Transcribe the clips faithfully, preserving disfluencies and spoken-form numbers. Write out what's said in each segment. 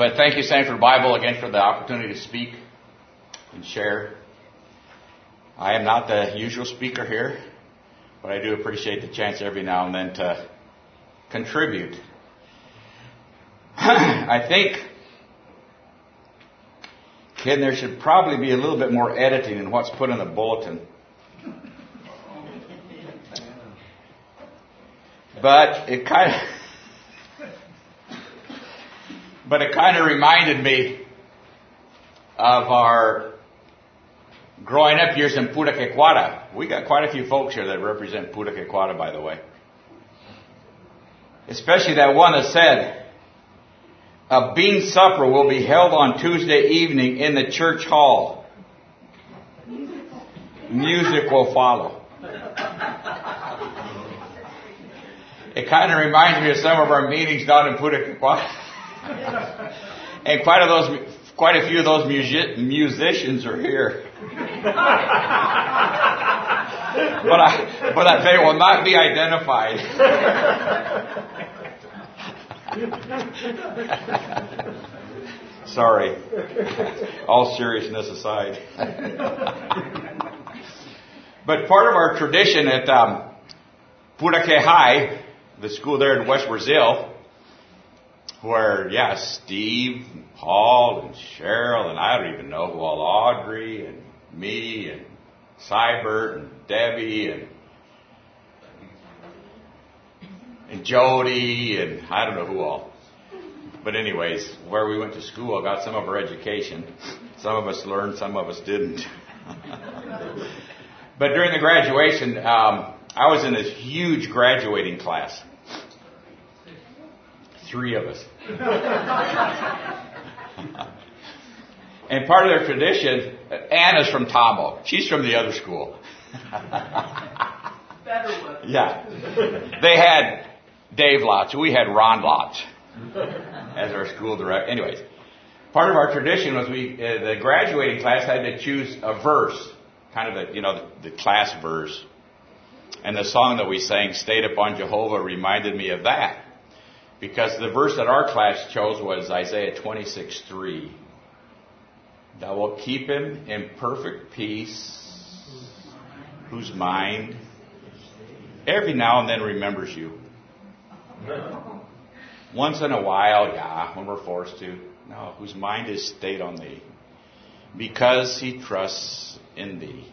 But thank you, Sanford Bible, again for the opportunity to speak and share. I am not the usual speaker here, but I do appreciate the chance every now and then to contribute. I think, Ken, there should probably be a little bit more editing in what's put in the bulletin. But it kind of... But it kind of reminded me of our growing up years in Puraquequara. We got quite a few folks here that represent Puraquequara, by the way. Especially that one that said, a bean supper will be held on Tuesday evening in the church hall. Music will follow. It kind of reminds me of some of our meetings down in Puraquequara. And quite of those, quite a few of those music, musicians are here. but I, but I, they will not be identified. Sorry. All seriousness aside. But part of our tradition at um, Puraque High, the school there in West Brazil, where, yeah, Steve, and Paul, and Cheryl, and I don't even know who all, Audrey, and me, and Cybert, and Debbie, and and Jody, and I don't know who all. But anyways, where we went to school, got some of our education. Some of us learned, some of us didn't. But during the graduation, um, I was in this huge graduating class. Three of us. And part of their tradition, Anna's from Tambo. She's from the other school. Better one. Yeah. They had Dave Lotz. We had Ron Lotz as our school director. Anyways, part of our tradition was we, uh, the graduating class had to choose a verse, kind of a, you know, the, the class verse. And the song that we sang, Stayed Upon Jehovah, reminded me of that. Because the verse that our class chose was Isaiah twenty-six three. Thou wilt keep him in perfect peace, whose mind every now and then remembers you. Once in a while, yeah, when we're forced to. No, whose mind is stayed on thee, because he trusts in thee.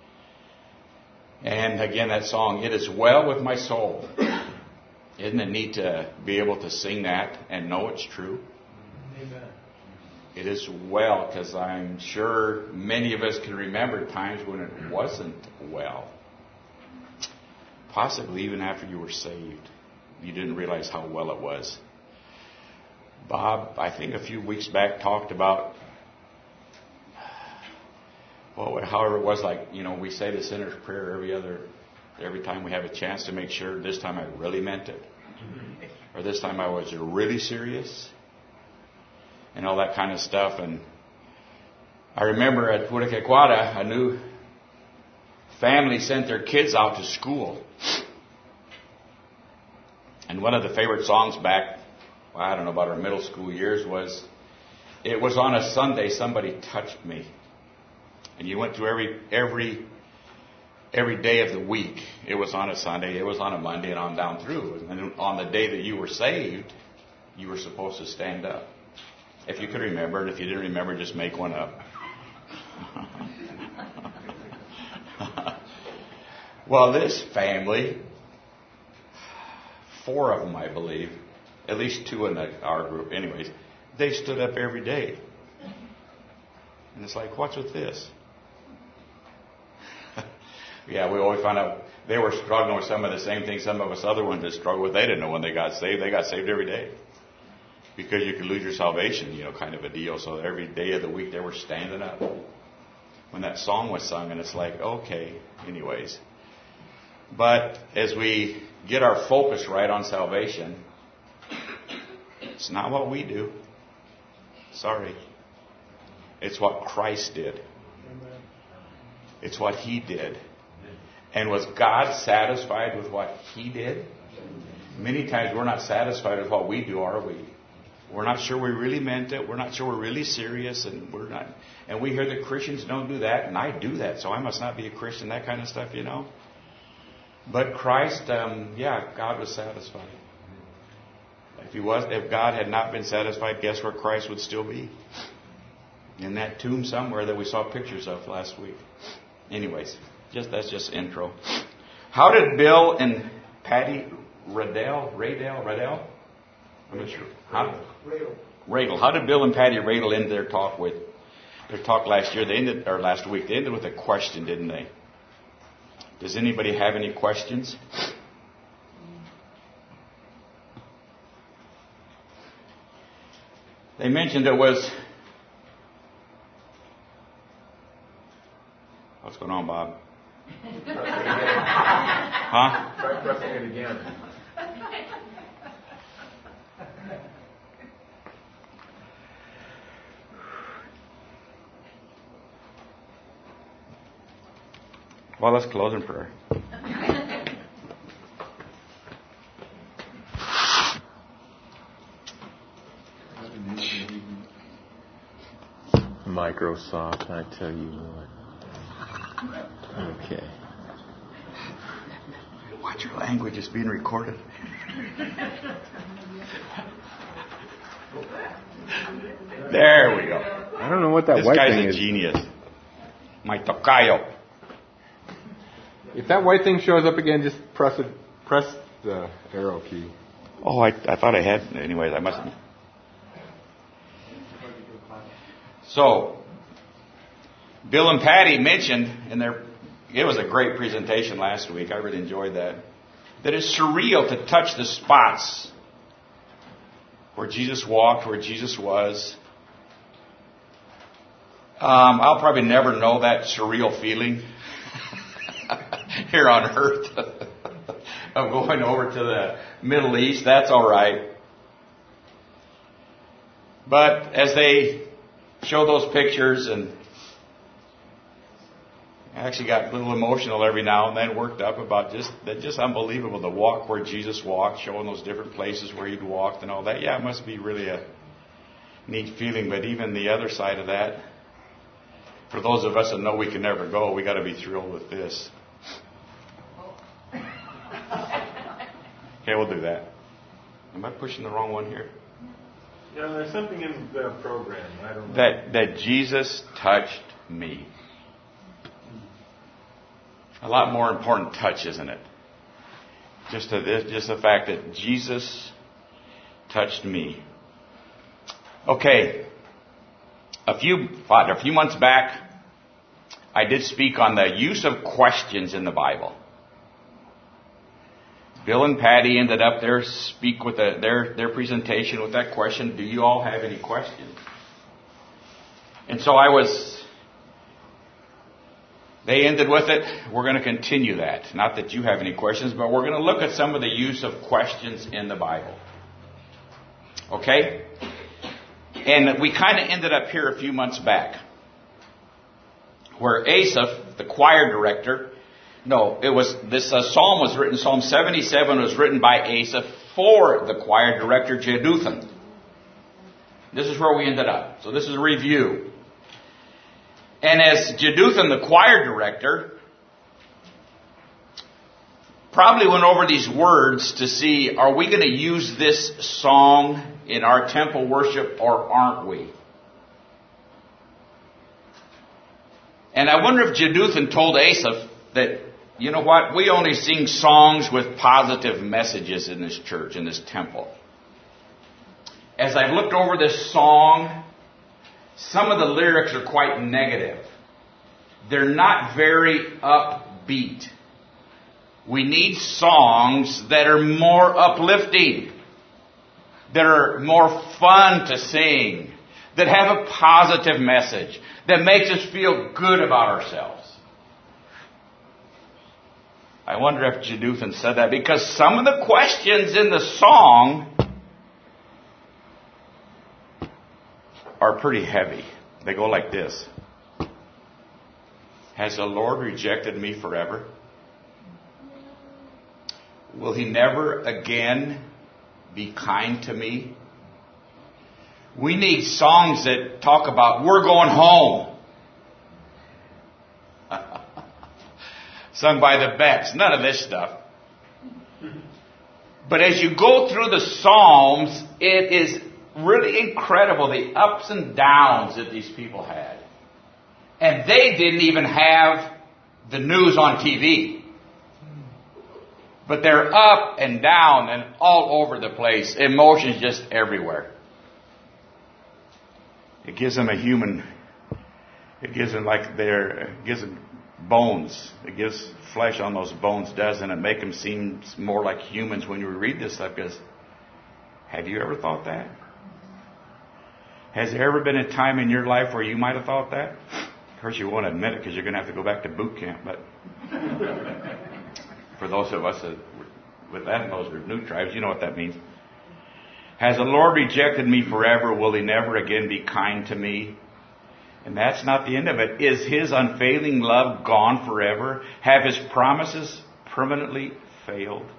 And again, that song, It Is Well With My Soul. Isn't it neat to be able to sing that and know it's true? Amen. It is well, because I'm sure many of us can remember times when it wasn't well. Possibly even after you were saved, you didn't realize how well it was. Bob, I think a few weeks back, talked about, well, however it was, like, you know, we say the sinner's prayer every other Every time we have a chance to make sure this time I really meant it. Or this time I was really serious. And all that kind of stuff. And I remember at Puraquequara, a new family sent their kids out to school. And one of the favorite songs back, well, I don't know, about our middle school years was, It Was on a Sunday Somebody Touched Me. And you went to every every... Every day of the week. It was on a Sunday, it was on a Monday, and on down through. And on the day that you were saved, you were supposed to stand up. If you could remember, and if you didn't remember, just make one up. Well, this family, four of them, I believe, at least two in the, our group, anyways, they stood up every day. And it's like, what's with this? Yeah, we always found out they were struggling with some of the same things some of us other ones that struggled with. They didn't know when they got saved. They got saved every day. Because you could lose your salvation, you know, kind of a deal. So every day of the week they were standing up when that song was sung. And it's like, okay, anyways. But as we get our focus right on salvation, it's not what we do. Sorry. It's what Christ did. It's what He did. And was God satisfied with what He did? Many times we're not satisfied with what we do, are we? We're not sure we really meant it. We're not sure we're really serious, and we're not. And we hear that Christians don't do that, and I do that, so I must not be a Christian. That kind of stuff, you know. But Christ, um, yeah, God was satisfied. If he was, if God had not been satisfied, guess where Christ would still be? In that tomb somewhere that we saw pictures of last week. Anyways, just that's just intro. How did Bill and Patty Radell, Radell, Radell? I'm not sure. Huh? Radel. Radel. How did Bill and Patty Radel end their talk with their talk last year? They ended, or last week. They ended with a question, didn't they? Does anybody have any questions? They mentioned it was. What's going on, Bob? Huh? Try pressing it again. Well, let's close in prayer. Microsoft, I tell you what. Okay. Watch your language, it's being recorded. There we go. I don't know what that this white guy's thing a is. genius. My tocayo. If that white thing shows up again, just press it. Press the arrow key. Oh, I, I thought I had. Anyways, I mustn't. So, Bill and Patty mentioned in their. It was a great presentation last week. I really enjoyed that. That it's surreal to touch the spots where Jesus walked, where Jesus was. Um, I'll probably never know that surreal feeling here on earth of going over to the Middle East. That's all right. But as they show those pictures, and I actually got a little emotional every now and then, worked up about just that, just unbelievable, the walk where Jesus walked, showing those different places where he'd walked and all that. Yeah, it must be really a neat feeling. But even the other side of that, for those of us that know we can never go, we got to be thrilled with this. Okay, we'll do that. Am I pushing the wrong one here? Yeah, there's something in the program. I don't know. That that Jesus touched me. A lot more important touch, isn't it? Just a, just the fact that Jesus touched me. Okay. A few, a few months back, I did speak on the use of questions in the Bible. Bill and Patty ended up there speak with the, their their presentation with that question. Do you all have any questions? And so I was. They ended with it. We're going to continue that. Not that you have any questions, but we're going to look at some of the use of questions in the Bible. Okay? And we kind of ended up here a few months back, where Asaph, the choir director, no, it was this uh, psalm was written. Psalm seventy-seven was written by Asaph for the choir director Jeduthun. This is where we ended up. So this is a review. And as Jeduthun, the choir director, probably went over these words to see, are we going to use this song in our temple worship or aren't we? And I wonder if Jeduthun told Asaph that, you know what, we only sing songs with positive messages in this church, in this temple. As I've looked over this song, some of the lyrics are quite negative. They're not very upbeat. We need songs that are more uplifting, that are more fun to sing, that have a positive message, that makes us feel good about ourselves. I wonder if Jeduthun said that, because some of the questions in the song are pretty heavy. They go like this. Has the Lord rejected me forever? Will he never again be kind to me? We need songs that talk about, we're going home. Sung by the Becks. None of this stuff. But as you go through the Psalms, it is really incredible the ups and downs that these people had. And they didn't even have the news on T V. But they're up and down and all over the place. Emotions just everywhere. It gives them a human, it gives them like their, it gives them bones. It gives flesh on those bones, doesn't it? Make them seem more like humans when you read this stuff. Because have you ever thought that? Has there ever been a time in your life where you might have thought that? Of course, you won't admit it because you're going to have to go back to boot camp. But for those of us that, with that and those new tribes, you know what that means. Has the Lord rejected me forever? Will He never again be kind to me? And that's not the end of it. Is His unfailing love gone forever? Have His promises permanently failed?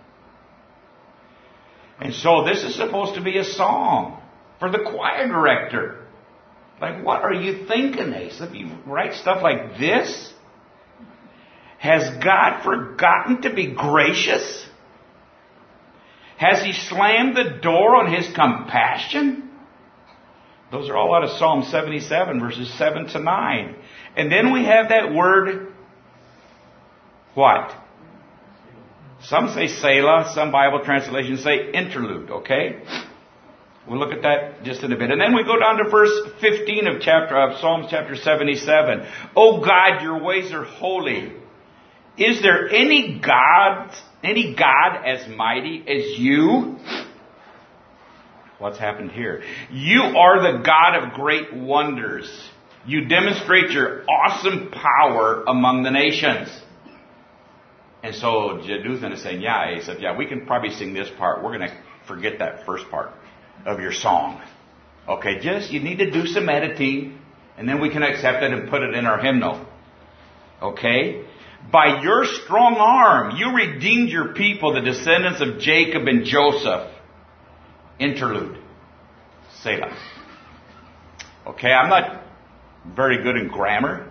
And so this is supposed to be a song for the choir director. Like, what are you thinking, Ace? If you write stuff like this? Has God forgotten to be gracious? Has He slammed the door on His compassion? Those are all out of Psalm seventy-seven, verses seven to nine. And then we have that word, what? Some say Selah, some Bible translations say interlude, okay? We'll look at that just in a bit. And then we go down to verse fifteen of chapter of Psalms chapter seventy-seven. Oh God, your ways are holy. Is there any God, any God as mighty as you? What's happened here? You are the God of great wonders. You demonstrate your awesome power among the nations. And so Jeduthun is saying, yeah, Asaph, yeah, we can probably sing this part. We're going to forget that first part of your song. Okay, just, you need to do some editing, and then we can accept it and put it in our hymnal. Okay? By your strong arm, you redeemed your people, the descendants of Jacob and Joseph. Interlude. Selah. Okay, I'm not very good in grammar.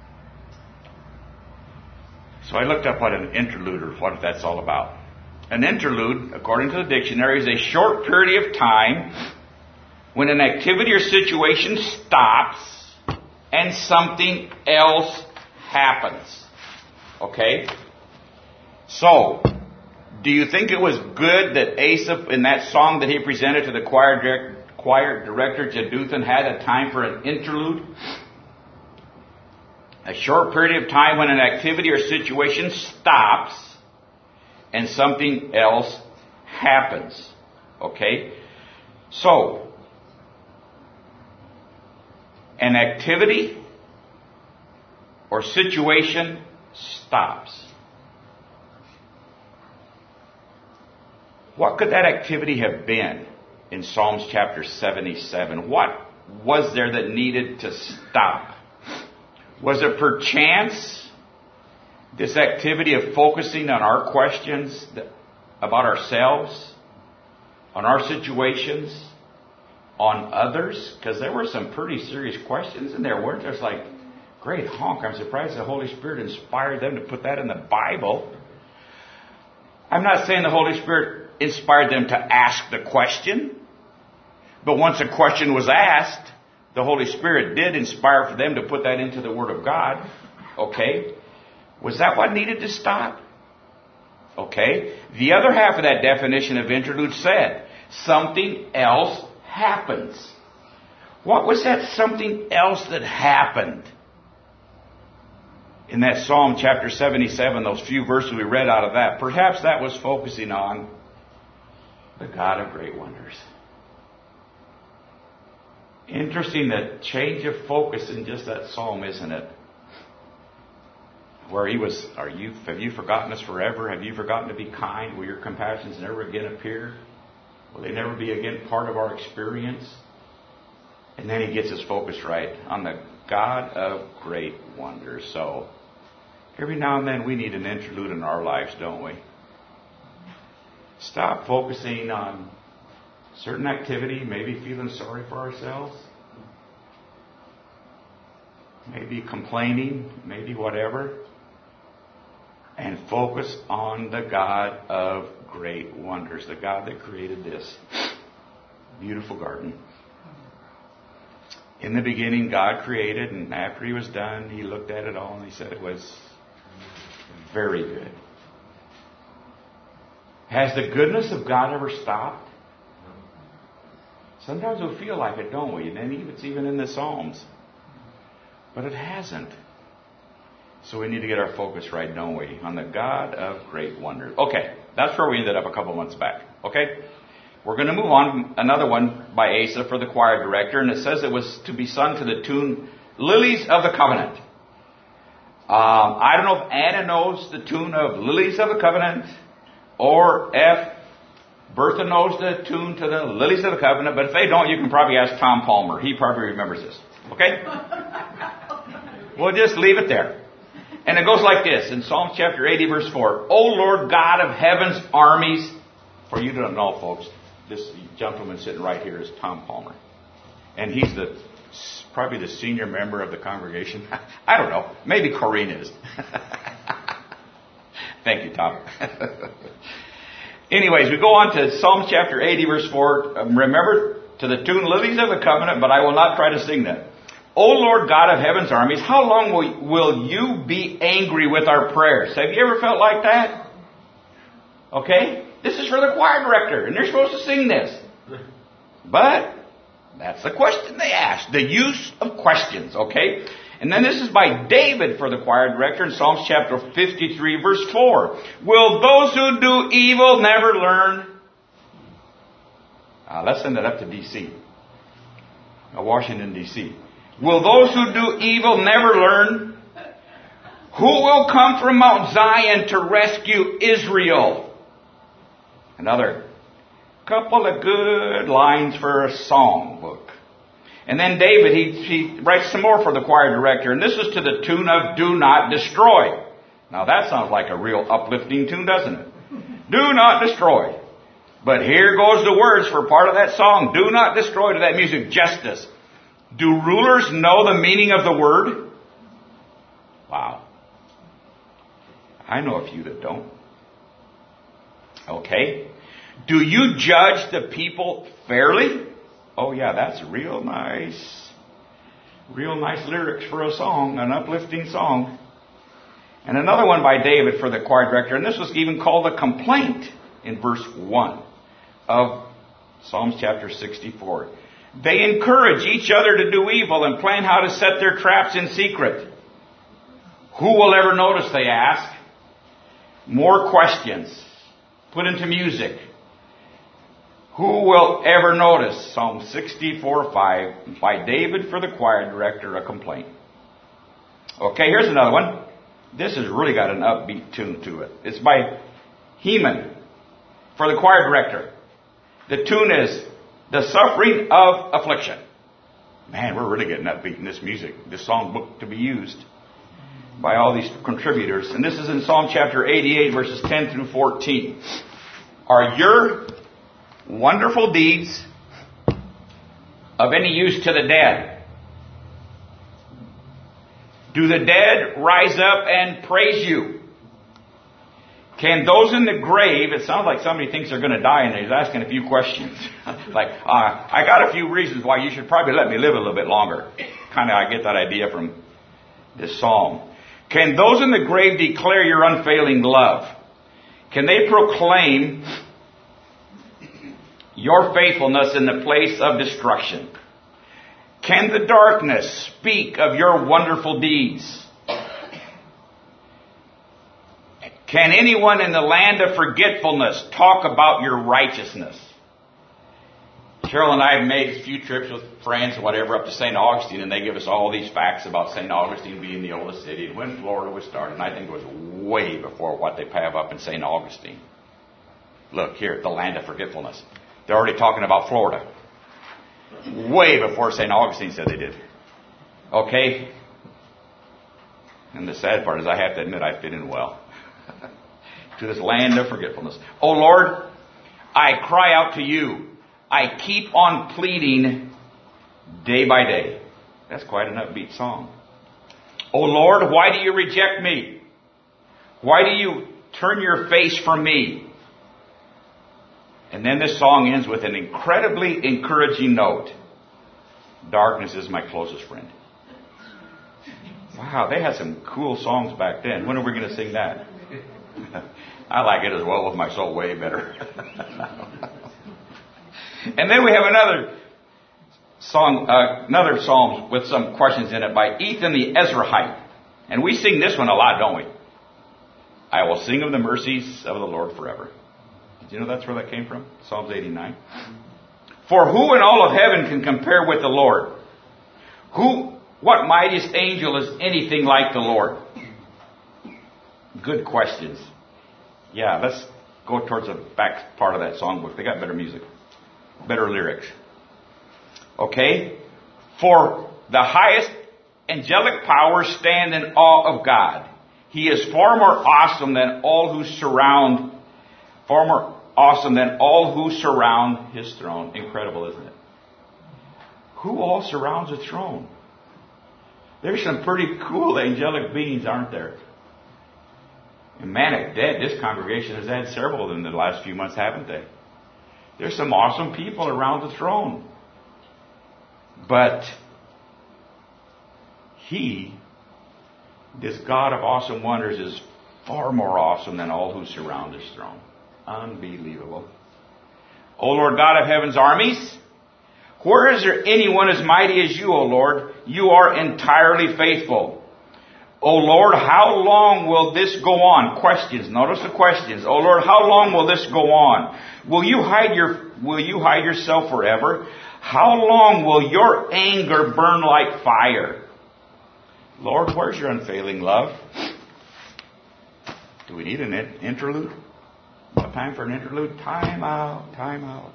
So I looked up what an interlude or what that's all about. An interlude, according to the dictionary, is a short period of time when an activity or situation stops and something else happens. Okay? So, do you think it was good that Asaph, in that song that he presented to the choir, direct, choir director Jeduthun, had a time for an interlude? A short period of time when an activity or situation stops and something else happens. Okay? So, an activity or situation stops. What could that activity have been in Psalms chapter seventy-seven? What was there that needed to stop? Was it perchance this activity of focusing on our questions about ourselves, on our situations, on others? Because there were some pretty serious questions in there, weren't there? It's like, great honk, I'm surprised the Holy Spirit inspired them to put that in the Bible. I'm not saying the Holy Spirit inspired them to ask the question, but once a question was asked, the Holy Spirit did inspire for them to put that into the Word of God. Okay? Was that what needed to stop? Okay? The other half of that definition of interlude said, something else happens. What was that something else that happened? In that Psalm chapter seventy-seven, those few verses we read out of that, perhaps that was focusing on the God of great wonders. Interesting that change of focus in just that psalm, isn't it? Where he was, are you, have you forgotten us forever? Have you forgotten to be kind? Will your compassions never again appear? Will they never be again part of our experience? And then he gets his focus right on the God of great wonders. So, every now and then we need an interlude in our lives, don't we? Stop focusing on certain activity, maybe feeling sorry for ourselves, maybe complaining, maybe whatever, and focus on the God of great wonders, the God that created this beautiful garden. In the beginning, God created, and after He was done, He looked at it all and He said it was very good. Has the goodness of God ever stopped? Sometimes we feel like it, don't we? And then it's even in the Psalms. But it hasn't. So we need to get our focus right, don't we? On the God of great wonders. Okay, that's where we ended up a couple months back. Okay? We're going to move on. Another one by Asa for the choir director. And it says it was to be sung to the tune Lilies of the Covenant. Um, I don't know if Anna knows the tune of Lilies of the Covenant, or if Bertha knows the tune to the Lilies of the Covenant. But if they don't, you can probably ask Tom Palmer. He probably remembers this. Okay? We'll just leave it there. And it goes like this in Psalm chapter eighty, verse four. O Lord God of heaven's armies. For you don't know, folks, this gentleman sitting right here is Tom Palmer. And he's the probably the senior member of the congregation. I don't know. Maybe Corrine is. Thank you, Tom. Anyways, we go on to Psalm chapter eighty, verse four. Um, remember, to the tune Lilies of the Covenant, but I will not try to sing that. O Lord God of heaven's armies, how long will, will you be angry with our prayers? Have you ever felt like that? Okay? This is for the choir director, and they're supposed to sing this. But that's the question they ask. The use of questions, okay? And then this is by David for the choir director in Psalms chapter fifty-three, verse four. Will those who do evil never learn? Uh, let's send it up to D C Uh, Washington, D C Will those who do evil never learn? Who will come from Mount Zion to rescue Israel? Another couple of good lines for a song book. And then David, he, he writes some more for the choir director. And this is to the tune of Do Not Destroy. Now that sounds like a real uplifting tune, doesn't it? Do not destroy. But here goes the words for part of that song. Do not destroy, to that music. Justice. Do rulers know the meaning of the word? Wow. I know a few that don't. Okay. Do you judge the people fairly? Oh yeah, that's real nice. Real nice lyrics for a song, an uplifting song. And another one by David for the choir director. And this was even called a complaint in verse one of Psalms chapter sixty-four. They encourage each other to do evil and plan how to set their traps in secret. Who will ever notice, they ask? More questions put into music. Who will ever notice? Psalm sixty-four five by David for the choir director, a complaint. Okay, here's another one. This has really got an upbeat tune to it. It's by Heman for the choir director. The tune is The Suffering of Affliction. Man, we're really getting upbeat in this music, this song book to be used by all these contributors. And this is in Psalm chapter eighty-eight, verses ten through fourteen. Are your wonderful deeds of any use to the dead? Do the dead rise up and praise you? Can those in the grave, it sounds like somebody thinks they're going to die and he's asking a few questions. like, uh, I got a few reasons why you should probably let me live a little bit longer. Kind of, I get that idea from this psalm. Can those in the grave declare your unfailing love? Can they proclaim your faithfulness in the place of destruction? Can the darkness speak of your wonderful deeds? Can anyone in the land of forgetfulness talk about your righteousness? Cheryl and I have made a few trips with friends, whatever, up to Saint Augustine, and they give us all these facts about Saint Augustine being the oldest city and when Florida was started. And I think it was way before what they have up in Saint Augustine. Look here, the land of forgetfulness. They're already talking about Florida. Way before Saint Augustine said they did. Okay? And the sad part is I have to admit I fit in well. to this land of forgetfulness. O Lord, I cry out to you. I keep on pleading day by day. That's quite an upbeat song. O Lord, why do you reject me? Why do you turn your face from me? And then this song ends with an incredibly encouraging note. Darkness is my closest friend. Wow, they had some cool songs back then. When are we going to sing that? I like it as well with my soul way better. And then we have another song, uh, another psalm with some questions in it by Ethan the Ezrahite. And we sing this one a lot, don't we? I will sing of the mercies of the Lord forever. Did you know that's where that came from? Psalms eighty-nine. For who in all of heaven can compare with the Lord? Who, what mightiest angel is anything like the Lord? Good questions. Yeah, let's go towards the back part of that songbook. They got better music, better lyrics. Okay? For the highest angelic powers stand in awe of God. He is far more awesome than all who surround, far more awesome than all who surround his throne. Incredible, isn't it? Who all surrounds a throne? There's some pretty cool angelic beings, aren't there? And man, at dead, this congregation has had several in the last few months, haven't they? There's some awesome people around the throne. But he, this God of awesome wonders, is far more awesome than all who surround his throne. Unbelievable. O Lord God of heaven's armies, where is there anyone as mighty as you, O Lord? You are entirely faithful. O Lord, how long will this go on? Questions. Notice the questions. O Lord, how long will this go on? Will you hide your, will you hide yourself forever? How long will your anger burn like fire? Lord, where's your unfailing love? Do we need an interlude? Time for an interlude? Time out, time out.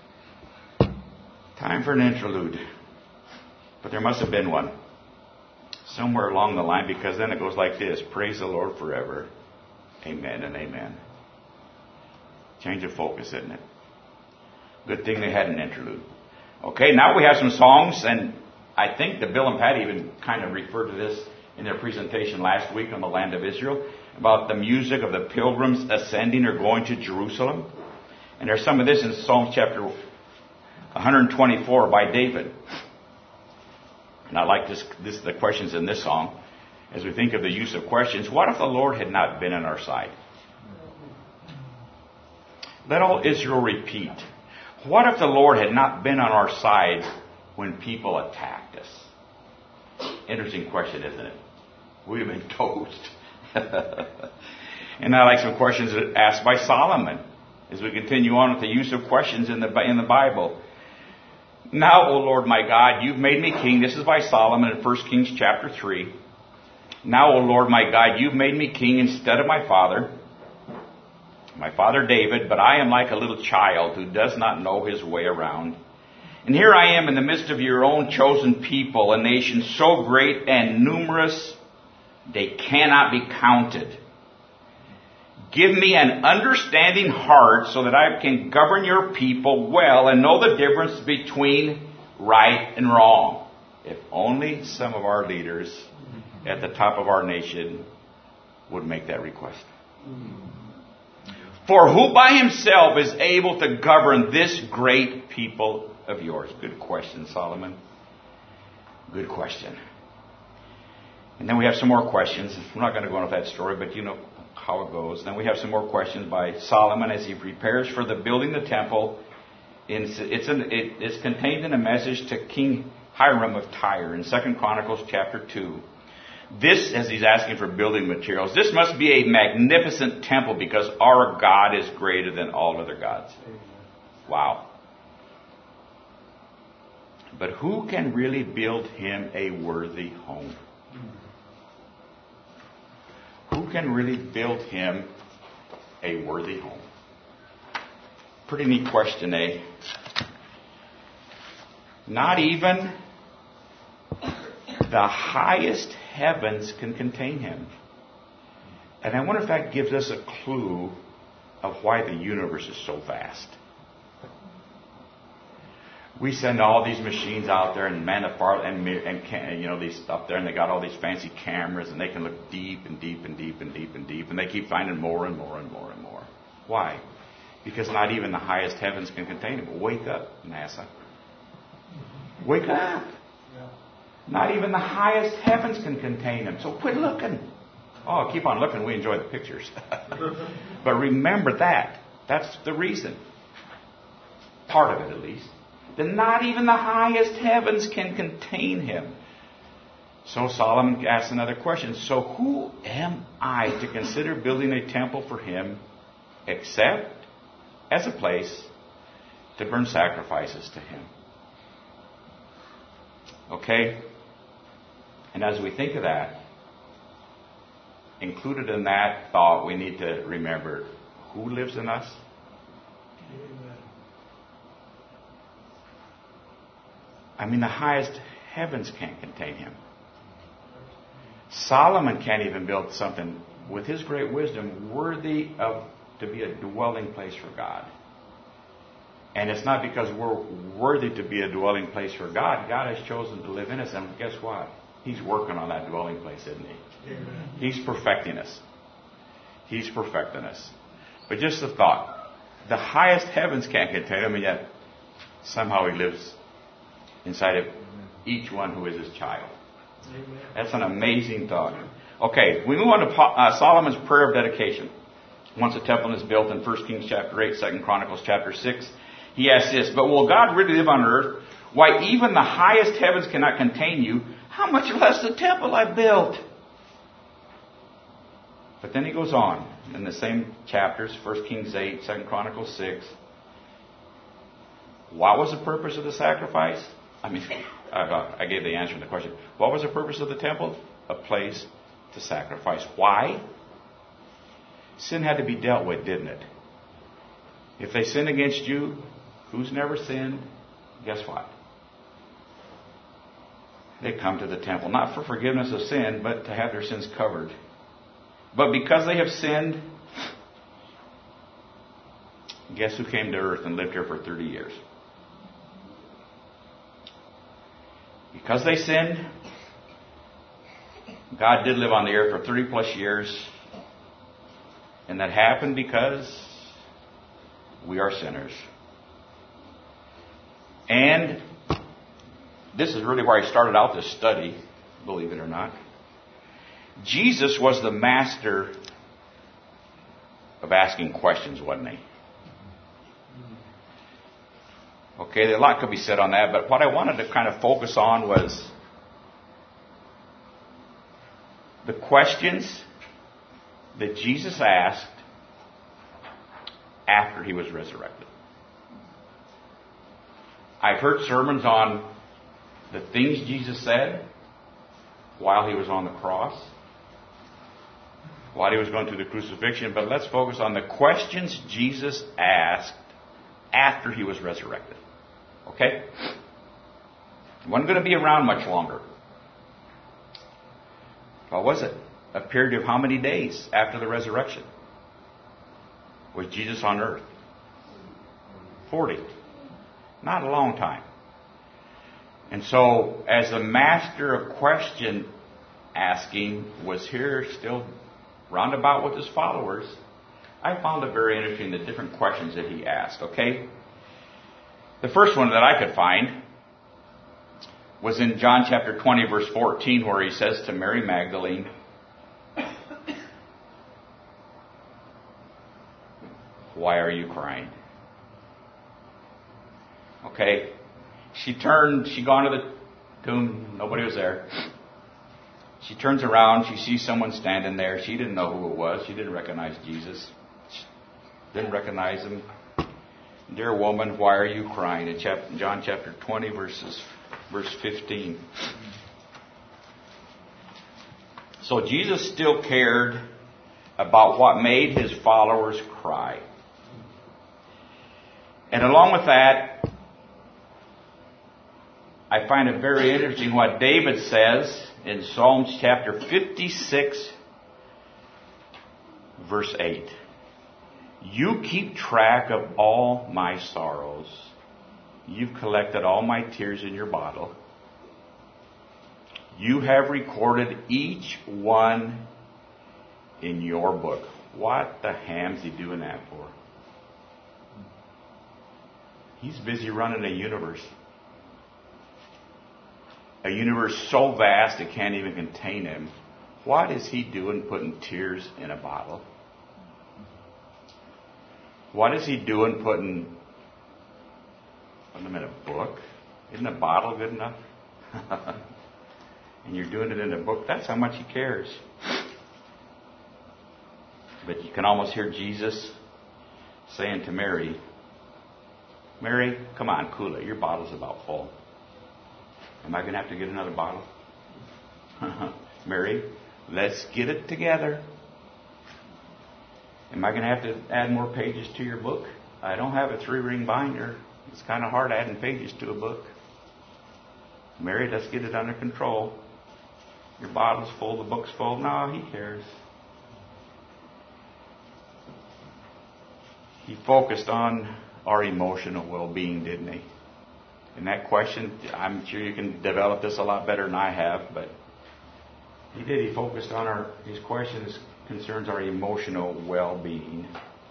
Time for an interlude. But there must have been one somewhere along the line, because then it goes like this. Praise the Lord forever. Amen and amen. Change of focus, isn't it? Good thing they had an interlude. Okay, now we have some songs, and I think that Bill and Pat even kind of referred to this in their presentation last week on the land of Israel, about the music of the pilgrims ascending or going to Jerusalem. And there's some of this in Psalm chapter one twenty-four by David. And I like this, this, the questions in this song. As we think of the use of questions, what if the Lord had not been on our side? Let all Israel repeat. What if the Lord had not been on our side when people attacked us? Interesting question, isn't it? We'd have been toast. And I like some questions asked by Solomon as we continue on with the use of questions in the in the Bible. Now, O Lord my God, you've made me king. This is by Solomon in First Kings chapter three. Now, O Lord my God, you've made me king instead of my father, my father David, but I am like a little child who does not know his way around. And here I am in the midst of your own chosen people, a nation so great and numerous they cannot be counted. Give me an understanding heart so that I can govern your people well and know the difference between right and wrong. If only some of our leaders at the top of our nation would make that request. For who by himself is able to govern this great people of yours? Good question, Solomon. Good question. And then we have some more questions. We're not going to go into that story, but you know how it goes. Then we have some more questions by Solomon as he prepares for the building the temple. It's, in, it, it's contained in a message to King Hiram of Tyre in Second Chronicles chapter two. This, as he's asking for building materials, this must be a magnificent temple because our God is greater than all other gods. Wow. But who can really build him a worthy home? Who can really build him a worthy home? Pretty neat question, eh? Not even the highest heavens can contain him. And I wonder if that gives us a clue of why the universe is so vast. We send all these machines out there and manufacture and, and you know these up there, and they got all these fancy cameras, and they can look deep and deep and deep and deep and deep, and they keep finding more and more and more and more. Why? Because not even the highest heavens can contain them. Wake up, NASA. Wake up. Not even the highest heavens can contain them. So quit looking. Oh, keep on looking. We enjoy the pictures. But remember that. That's the reason. Part of it, at least. That not even the highest heavens can contain him. So Solomon asks another question. So who am I to consider building a temple for him except as a place to burn sacrifices to him? Okay? And as we think of that, included in that thought, we need to remember who lives in us. I mean, the highest heavens can't contain him. Solomon can't even build something with his great wisdom worthy of to be a dwelling place for God. And it's not because we're worthy to be a dwelling place for God. God has chosen to live in us. And guess what? He's working on that dwelling place, isn't he? Amen. He's perfecting us. He's perfecting us. But just the thought, the highest heavens can't contain him, and yet somehow he lives inside of each one who is his child. Amen. That's an amazing thought. Okay, we move on to uh, Solomon's prayer of dedication. Once the temple is built in First Kings chapter eight, Second Chronicles chapter six, he asks this, but will God really live on earth? Why, even the highest heavens cannot contain you. How much less the temple I built? But then he goes on in the same chapters, First Kings eight, Second Chronicles six. What was the purpose of the sacrifice? I mean, I gave the answer to the question. What was the purpose of the temple? A place to sacrifice. Why? Sin had to be dealt with, didn't it? If they sin against you, who's never sinned? Guess what? They come to the temple, not for forgiveness of sin, but to have their sins covered. But because they have sinned, guess who came to earth and lived here for thirty years? Because they sinned, God did live on the earth for thirty plus years. And that happened because we are sinners. And this is really where I started out this study, believe it or not. Jesus was the master of asking questions, wasn't he? Okay, a lot could be said on that, but what I wanted to kind of focus on was the questions that Jesus asked after he was resurrected. I've heard sermons on the things Jesus said while he was on the cross, while he was going through the crucifixion, but let's focus on the questions Jesus asked after he was resurrected. Okay? He wasn't going to be around much longer. What was it? A period of how many days after the resurrection was Jesus on earth? Forty. Not a long time. And so, as the master of question asking was here still roundabout with his followers, I found it very interesting the different questions that he asked, okay? The first one that I could find was in John chapter twenty, verse fourteen, where he says to Mary Magdalene, "Why are you crying?" Okay? She turned, she gone to the tomb, nobody was there. She turns around, she sees someone standing there. She didn't know who it was. She didn't recognize Jesus. She didn't recognize him. "Dear woman, why are you crying?" In chapter, John chapter twenty, verses, verse fifteen. So Jesus still cared about what made his followers cry. And along with that, I find it very interesting what David says in Psalms chapter fifty-six, verse eight. "You keep track of all my sorrows. You've collected all my tears in your bottle. You have recorded each one in your book. What the ham's he doing that for? He's busy running a universe. A universe so vast it can't even contain him. What is he doing putting tears in a bottle? What is he doing putting them in a book? Isn't a bottle good enough? And you're doing it in a book. That's how much he cares. But you can almost hear Jesus saying to Mary, Mary, come on, cool it. Your bottle's about full. Am I going to have to get another bottle? Mary, let's get it together. Am I going to have to add more pages to your book? I don't have a three-ring binder. It's kind of hard adding pages to a book. Mary, let's get it under control. Your bottle's full, the book's full. No, he cares. He focused on our emotional well-being, didn't he? And that question, I'm sure you can develop this a lot better than I have, but he did. He focused on our, his questions concerns our emotional well-being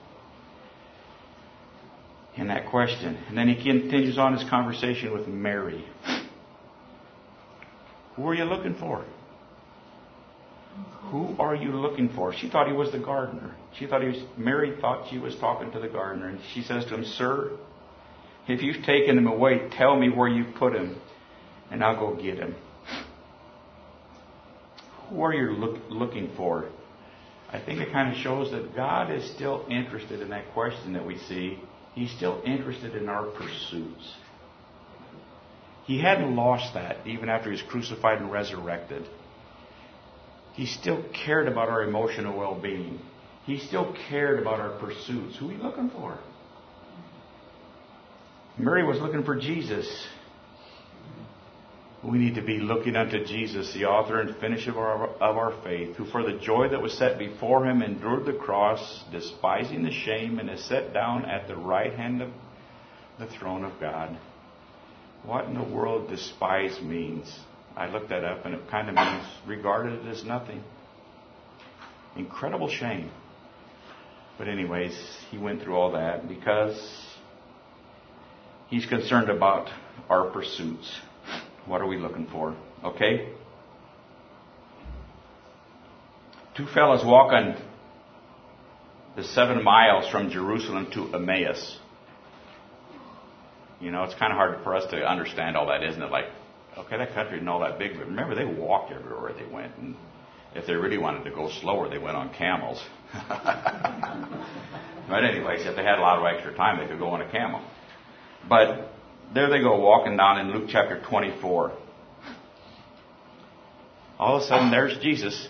in that question. And then he continues on his conversation with Mary. Who are you looking for? Who are you looking for? She thought he was the gardener. She thought he was, Mary thought she was talking to the gardener. And she says to him, Sir, if you've taken him away, tell me where you put him, and I'll go get him. Who are you look, looking for? I think it kind of shows that God is still interested in that question that we see. He's still interested in our pursuits. He hadn't lost that even after he was crucified and resurrected. He still cared about our emotional well-being. He still cared about our pursuits. Who are you looking for? Mary was looking for Jesus. We need to be looking unto Jesus, the author and finisher of our, of our faith, who for the joy that was set before him endured the cross, despising the shame, and is set down at the right hand of the throne of God. What in the world despise means? I looked that up, and it kind of means regarded it as nothing. Incredible shame. But anyways, he went through all that because he's concerned about our pursuits. What are we looking for? Okay? Two fellows walking the seven miles from Jerusalem to Emmaus. You know, it's kind of hard for us to understand all that, isn't it? Like, okay, that country isn't all that big, but remember, they walked everywhere they went. And if they really wanted to go slower, they went on camels. But anyways, if they had a lot of extra time, they could go on a camel. But there they go, walking down in Luke chapter twenty-four. All of a sudden, there's Jesus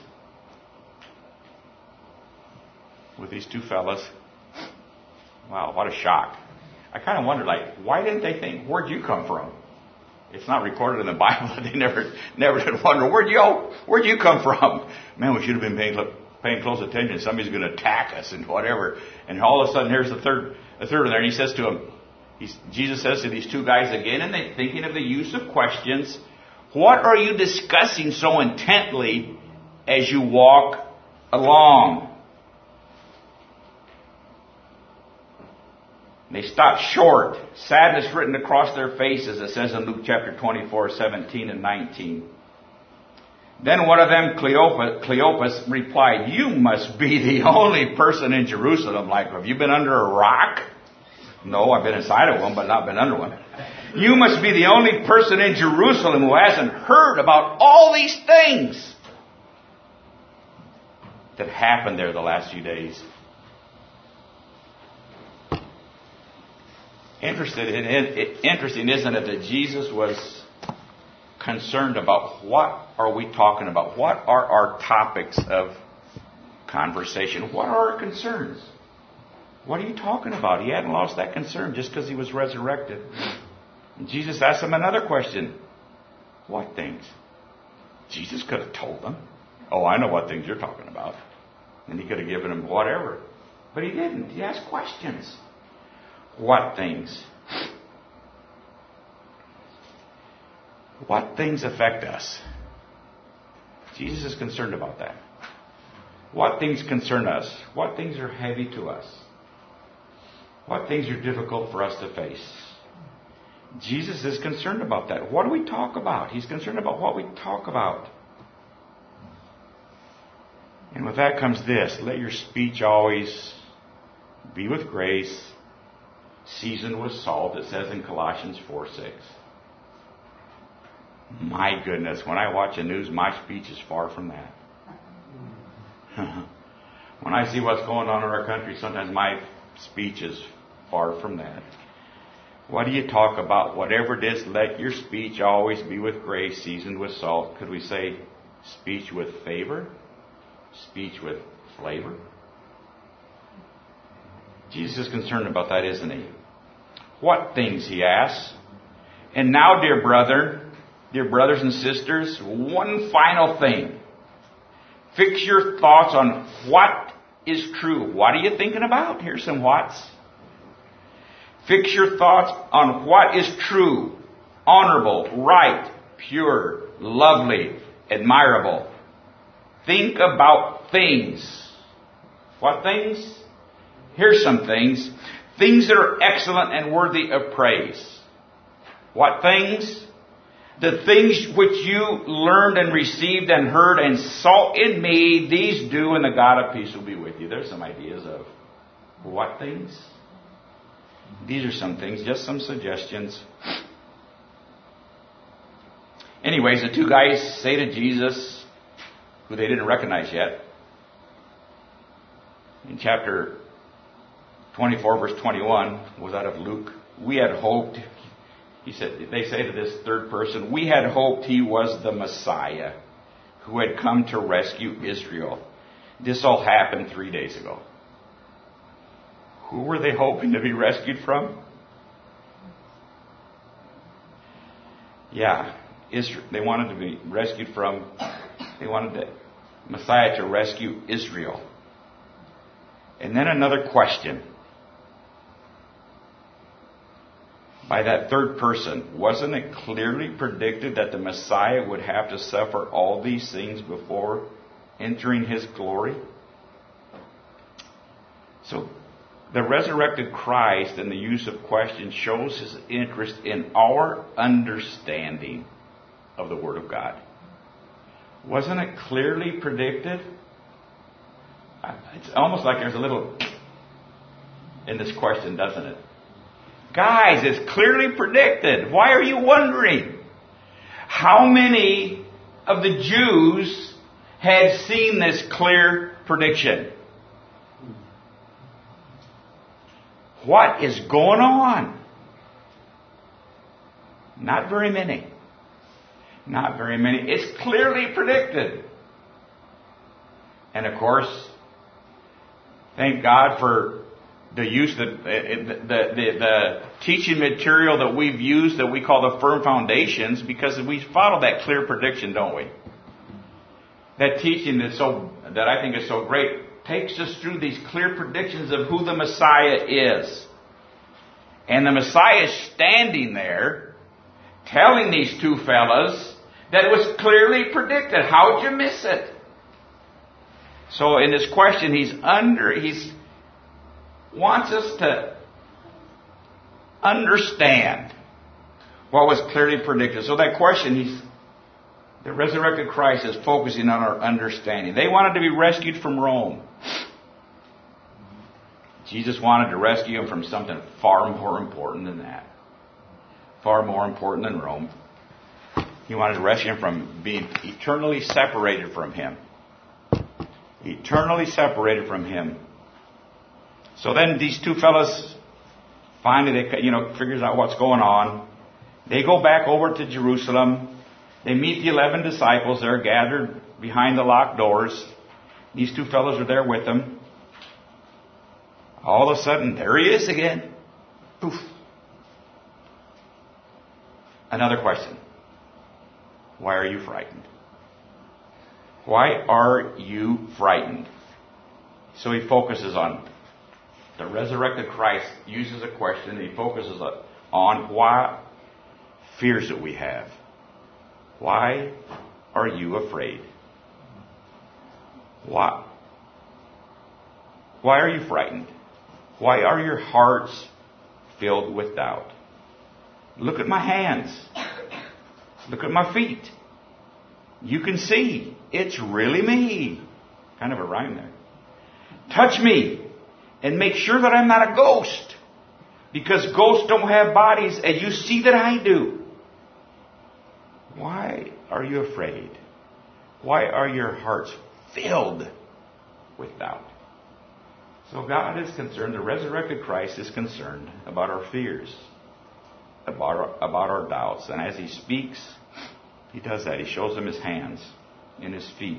with these two fellas. Wow, what a shock. I kind of wonder, like, why didn't they think, where'd you come from? It's not recorded in the Bible. They never never did wonder, where'd you, where'd you come from? Man, we should have been paying, paying close attention. Somebody's going to attack us and whatever. And all of a sudden, here's the third, the third one there, and he says to him, He's, Jesus says to these two guys again, and they're thinking of the use of questions. What are you discussing so intently as you walk along? They stopped short. Sadness written across their faces, it says in Luke chapter twenty-four, seventeen and nineteen. Then one of them, Cleopas, Cleopas, replied, You must be the only person in Jerusalem. Like, have you been under a rock? No, I've been inside of one, but not been under one. You must be the only person in Jerusalem who hasn't heard about all these things that happened there the last few days. Interested in, it, interesting, isn't it, that Jesus was concerned about what are we talking about? What are our topics of conversation? What are our concerns? What are you talking about? He hadn't lost that concern just because he was resurrected. And Jesus asked him another question. What things? Jesus could have told them. Oh, I know what things you're talking about. And he could have given him whatever. But he didn't. He asked questions. What things? What things affect us? Jesus is concerned about that. What things concern us? What things are heavy to us? What things are difficult for us to face? Jesus is concerned about that. What do we talk about? He's concerned about what we talk about. And with that comes this. Let your speech always be with grace, seasoned with salt, it says in Colossians four six. My goodness, when I watch the news, my speech is far from that. When I see what's going on in our country, sometimes my speech is far from that. What do you talk about? Whatever it is, let your speech always be with grace, seasoned with salt. Could we say speech with favor? Speech with flavor? Jesus is concerned about that, isn't he? What things, he asks. And now, dear brother, dear brothers and sisters, one final thing. Fix your thoughts on what is true. What are you thinking about? Here's some whats. Fix your thoughts on what is true, honorable, right, pure, lovely, admirable. Think about things. What things? Here's some things. Things that are excellent and worthy of praise. What things? The things which you learned and received and heard and saw in me, these do, and the God of peace will be with you. There's some ideas of what things? These are some things, just some suggestions. Anyways, the two guys say to Jesus, who they didn't recognize yet, in chapter twenty-four, verse twenty-one, was out of Luke. We had hoped, he said, they say to this third person, we had hoped he was the Messiah who had come to rescue Israel. This all happened three days ago. Who were they hoping to be rescued from? Yeah, Israel. They wanted to be rescued from, they wanted the Messiah to rescue Israel. And then another question. By that third person, wasn't it clearly predicted that the Messiah would have to suffer all these things before entering his glory? So, the resurrected Christ and the use of questions shows his interest in our understanding of the Word of God. Wasn't it clearly predicted? It's almost like there's a little in this question, doesn't it? Guys, it's clearly predicted. Why are you wondering? How many of the Jews had seen this clear prediction? What is going on? Not very many. Not very many. It's clearly predicted. And of course, thank God for the use, the, the, the, the teaching material that we've used that we call the firm foundations, because we follow that clear prediction, don't we? That teaching that's so, that I think is so great takes us through these clear predictions of who the Messiah is. And the Messiah is standing there telling these two fellas that it was clearly predicted. How'd you miss it? So in this question, he's under, he's wants us to understand what was clearly predicted. So that question, he's, the resurrected Christ is focusing on our understanding. They wanted to be rescued from Rome. Jesus wanted to rescue them from something far more important than that. Far more important than Rome. He wanted to rescue them from being eternally separated from him. Eternally separated from him. So then these two fellas, finally, they, you know, figures out what's going on. They go back over to Jerusalem. They meet the eleven disciples. They're gathered behind the locked doors. These two fellas are there with them. All of a sudden, there he is again. Poof. Another question. Why are you frightened? Why are you frightened? So he focuses on the resurrected Christ, uses a question, and he focuses on what fears that we have. Why are you afraid? Why? Why are you frightened? Why are your hearts filled with doubt? Look at my hands. Look at my feet. You can see it's really me. Kind of a rhyme there. Touch me and make sure that I'm not a ghost. Because ghosts don't have bodies and you see that I do. Why are you afraid? Why are your hearts filled with doubt? So God is concerned, the resurrected Christ is concerned about our fears, about our, about our doubts. And as He speaks, He does that. He shows them His hands and His feet.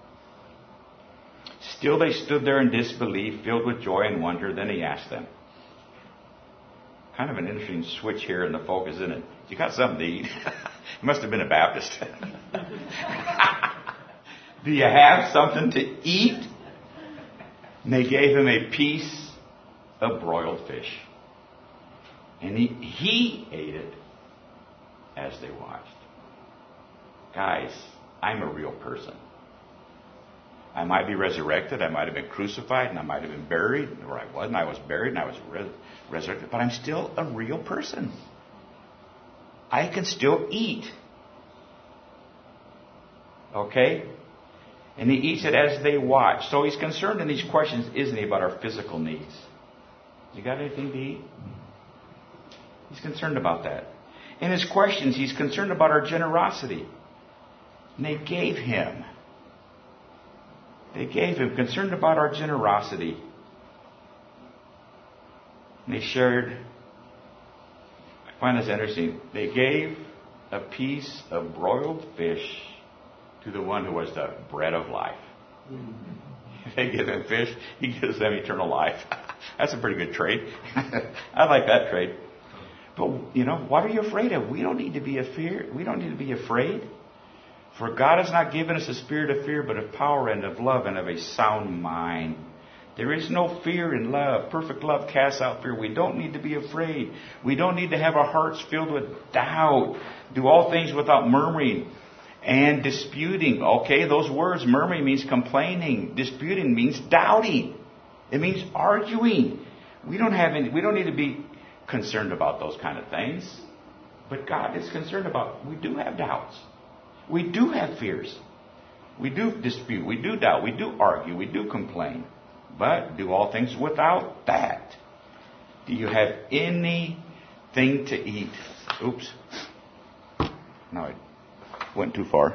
Still they stood there in disbelief, filled with joy and wonder. Then He asked them. Kind of an interesting switch here in the focus, isn't it? You got something to eat. You must have been a Baptist. Do you have something to eat? And they gave Him a piece of broiled fish. And he, he ate it as they watched. Guys, I'm a real person. I might be resurrected. I might have been crucified, and I might have been buried, or I wasn't. I was buried, and I was res- resurrected. But I'm still a real person. I can still eat. Okay? And He eats it as they watch. So He's concerned in these questions, isn't He, about our physical needs? You got anything to eat? He's concerned about that. In His questions, He's concerned about our generosity. And they gave Him. They gave Him, concerned about our generosity. And they shared, I find this interesting, they gave a piece of broiled fish to the one who was the bread of life. If they give Him fish, He gives them eternal life. That's a pretty good trade. I like that trade. But, you know, what are you afraid of? We don't need to be a fear. We don't need to be afraid. For God has not given us a spirit of fear, but of power and of love and of a sound mind. There is no fear in love. Perfect love casts out fear. We don't need to be afraid. We don't need to have our hearts filled with doubt. Do all things without murmuring and disputing. Okay, those words, murmuring means complaining. Disputing means doubting. It means arguing. We don't have any, we don't need to be concerned about those kind of things. But God is concerned about, we do have doubts. We do have fears. We do dispute. We do doubt. We do argue. We do complain. But do all things without that. Do you have anything to eat? Oops. No, I went too far.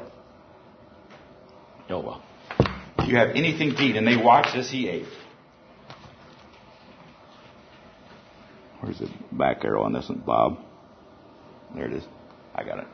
Oh well. Do you have anything to eat? And they watched as He ate. Where's the back arrow on this one, Bob? There it is. I got it.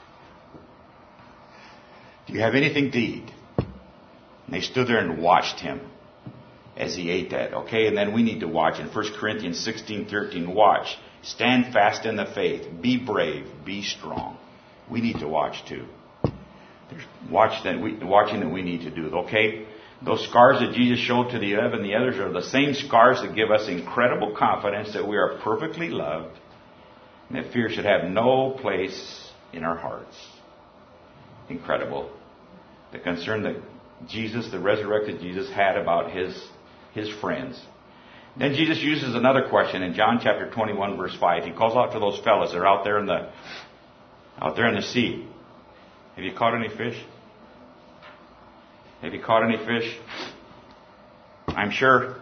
Do you have anything to eat? And they stood there and watched Him as He ate that. Okay, and then we need to watch in First Corinthians sixteen thirteen. Watch. Stand fast in the faith. Be brave. Be strong. We need to watch too. There's watch that we, watching that we need to do. Okay? Those scars that Jesus showed to the eleven and the others are the same scars that give us incredible confidence that we are perfectly loved and that fear should have no place in our hearts. Incredible. The concern that Jesus, the resurrected Jesus, had about his, his friends. Then Jesus uses another question in John chapter twenty-one, verse five. He calls out to those fellas. They're out there in the, out there in the sea. Have you caught any fish? Have you caught any fish? I'm sure.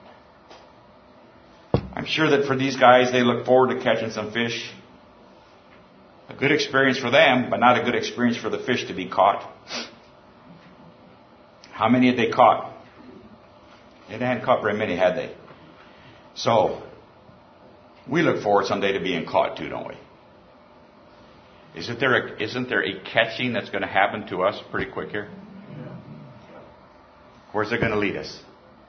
I'm sure that for these guys, they look forward to catching some fish. A good experience for them, but not a good experience for the fish to be caught. How many had they caught? They hadn't caught very many, had they? So, we look forward someday to being caught too, don't we? Isn't there a, isn't there a catching that's going to happen to us pretty quick here? Where's it going to lead us?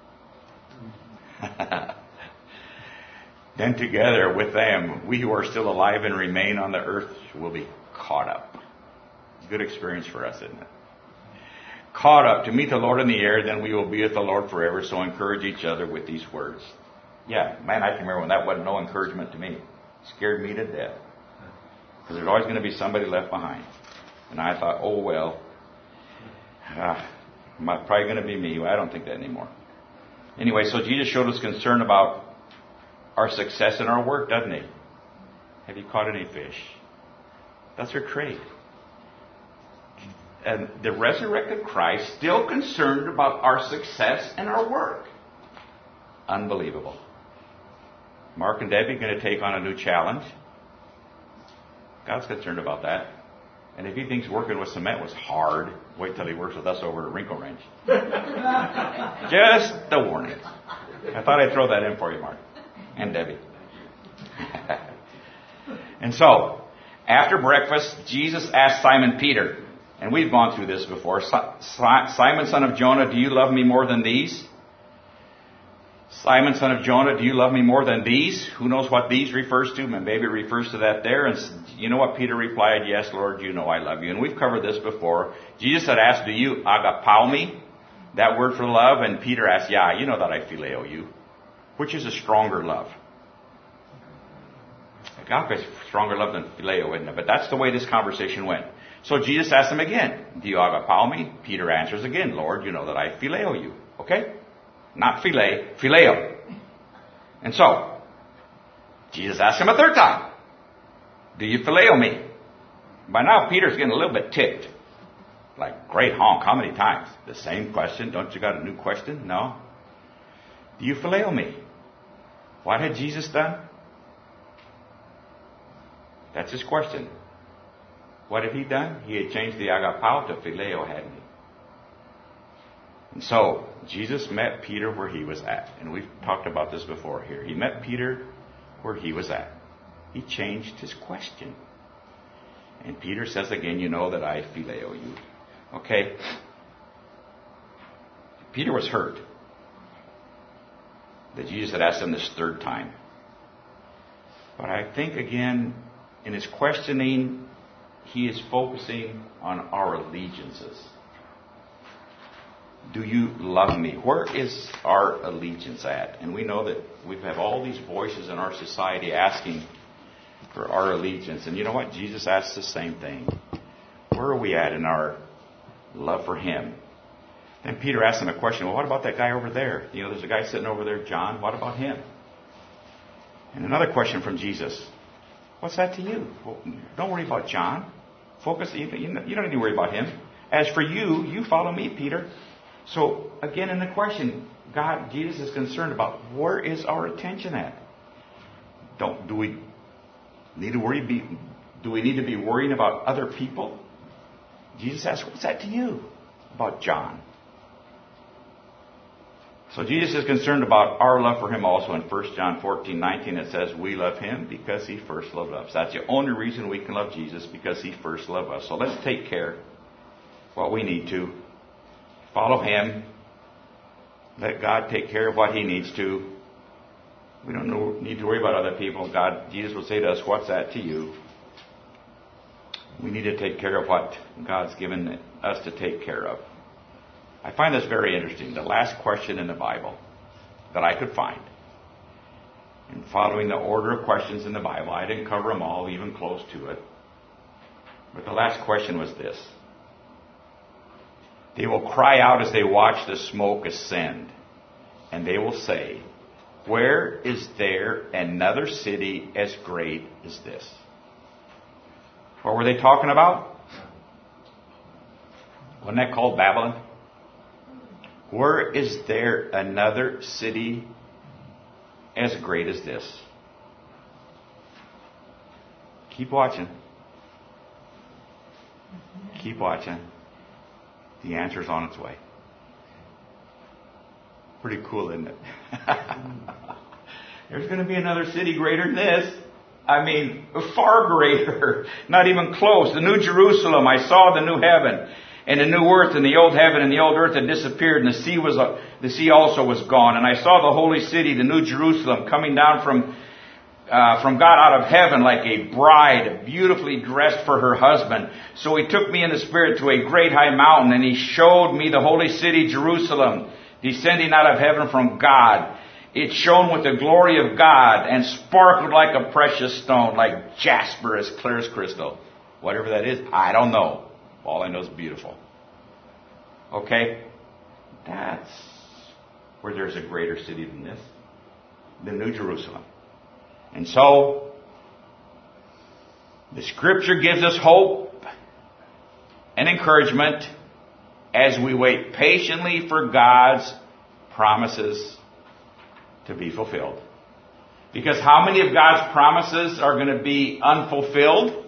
Then together with them, we who are still alive and remain on the earth will be caught up. Good experience for us, isn't it? Caught up to meet the Lord in the air, then we will be with the Lord forever. So encourage each other with these words. Yeah, man, I can remember when that wasn't no encouragement to me. It scared me to death. Because there's always going to be somebody left behind. And I thought, oh, well, uh, probably going to be me. Well, I don't think that anymore. Anyway, so Jesus showed us concern about our success in our work, doesn't he? Have you caught any fish? That's our trade. And the resurrected Christ still concerned about our success and our work. Unbelievable. Mark and Debbie going to take on a new challenge. God's concerned about that. And if he thinks working with cement was hard, wait till he works with us over at Wrinkle Ranch. Just a warning. I thought I'd throw that in for you, Mark. And Debbie. And so, after breakfast, Jesus asked Simon Peter, and we've gone through this before, Simon, son of Jonah, do you love me more than these? Simon, son of Jonah, do you love me more than these? Who knows what these refers to? And maybe it refers to that there. And you know what Peter replied? Yes, Lord, you know I love you. And we've covered this before. Jesus had asked, do you agapao me? That word for love. And Peter asked, yeah, you know that I phileo you. Which is a stronger love? Agape is stronger love than phileo, isn't it? But that's the way this conversation went. So Jesus asked him again, do you agapao me? Peter answers again, Lord, you know that I phileo you. Okay? Not philet, phileo. And so, Jesus asked him a third time, do you phileo me? By now, Peter's getting a little bit ticked. Like, great honk, how many times? The same question, don't you got a new question? No. Do you phileo me? What had Jesus done? That's his question. What had he done? He had changed the agapao to phileo, hadn't he? And so, Jesus met Peter where he was at. And we've talked about this before here. He met Peter where he was at. He changed his question. And Peter says again, you know that I phileo you. Okay? Peter was hurt that Jesus had asked him this third time. But I think again, in his questioning, he is focusing on our allegiances. Do you love me? Where is our allegiance at? And we know that we have all these voices in our society asking for our allegiance. And you know what? Jesus asks the same thing. Where are we at in our love for him? Then Peter asked him a question. Well, what about that guy over there? You know, there's a guy sitting over there, John. What about him? And another question from Jesus. What's that to you? Well, don't worry about John. Focus. You don't need to worry about him. As for you, you follow me, Peter. So, again, in the question, God, Jesus is concerned about where is our attention at? Don't, do we need to worry, be, do we need to be worrying about other people? Jesus asks, what's that to you about John? So Jesus is concerned about our love for him also. In First John fourteen nineteen it says, we love him because he first loved us. That's the only reason we can love Jesus, because he first loved us. So let's take care what we need to. Follow him. Let God take care of what he needs to. We don't know, need to worry about other people. God, Jesus will say to us, what's that to you? We need to take care of what God's given us to take care of. I find this very interesting. The last question in the Bible that I could find, in following the order of questions in the Bible, I didn't cover them all, even close to it. But the last question was this. They will cry out as they watch the smoke ascend, and they will say, where is there another city as great as this? What were they talking about? Wasn't that called Babylon? Where is there another city as great as this? Keep watching. Keep watching. The answer's on its way. Pretty cool, isn't it? There's going to be another city greater than this. I mean, far greater. Not even close. The New Jerusalem. I saw the new heaven and the new earth, and the old heaven and the old earth had disappeared, and the sea was uh, the sea also was gone. And I saw the holy city, the New Jerusalem, coming down from Uh, from God out of heaven like a bride, beautifully dressed for her husband. So he took me in the Spirit to a great high mountain, and he showed me the holy city, Jerusalem, descending out of heaven from God. It shone with the glory of God and sparkled like a precious stone, like jasper, as clear as crystal. Whatever that is, I don't know. All I know is beautiful. Okay? That's where there's a greater city than this, the New Jerusalem. And so, the Scripture gives us hope and encouragement as we wait patiently for God's promises to be fulfilled. Because how many of God's promises are going to be unfulfilled?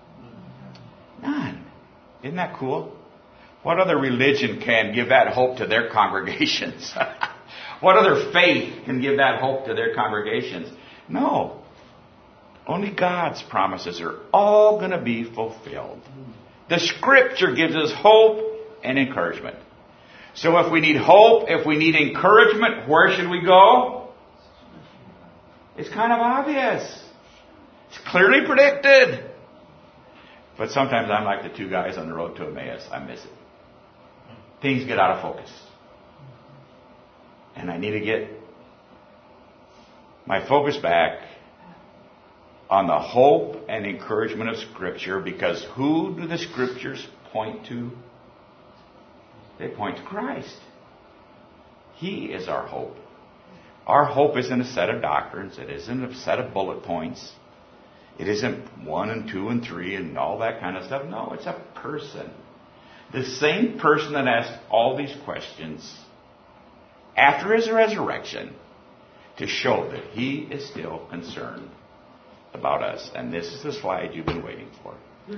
None. Isn't that cool? What other religion can give that hope to their congregations? What other faith can give that hope to their congregations? No. Only God's promises are all going to be fulfilled. The Scripture gives us hope and encouragement. So if we need hope, if we need encouragement, where should we go? It's kind of obvious. It's clearly predicted. But sometimes I'm like the two guys on the road to Emmaus. I miss it. Things get out of focus. And I need to get my focus back on the hope and encouragement of Scripture, because who do the Scriptures point to? They point to Christ. He is our hope. Our hope isn't a set of doctrines. It isn't a set of bullet points. It isn't one and two and three and all that kind of stuff. No, it's a person. The same person that asked all these questions after his resurrection to show that he is still concerned about us. And this is the slide you've been waiting for.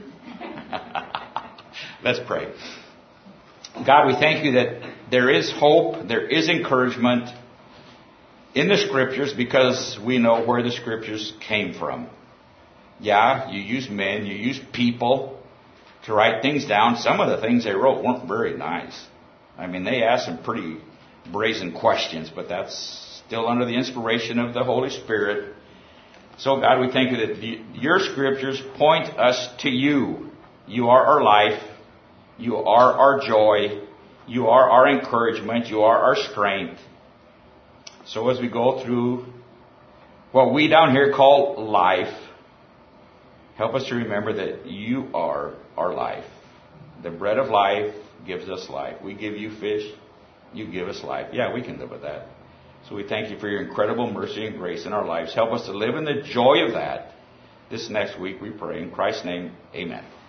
Let's pray. God, we thank you that there is hope, there is encouragement in the Scriptures, because we know where the Scriptures came from. Yeah, you use men, you use people to write things down. Some of the things they wrote weren't very nice. I mean, they asked some pretty brazen questions, but that's still under the inspiration of the Holy Spirit. So, God, we thank you that the, your Scriptures point us to you. You are our life. You are our joy. You are our encouragement. You are our strength. So as we go through what we down here call life, help us to remember that you are our life. The bread of life gives us life. We give you fish. You give us life. Yeah, we can live with that. So we thank you for your incredible mercy and grace in our lives. Help us to live in the joy of that. This next week we pray in Christ's name. Amen.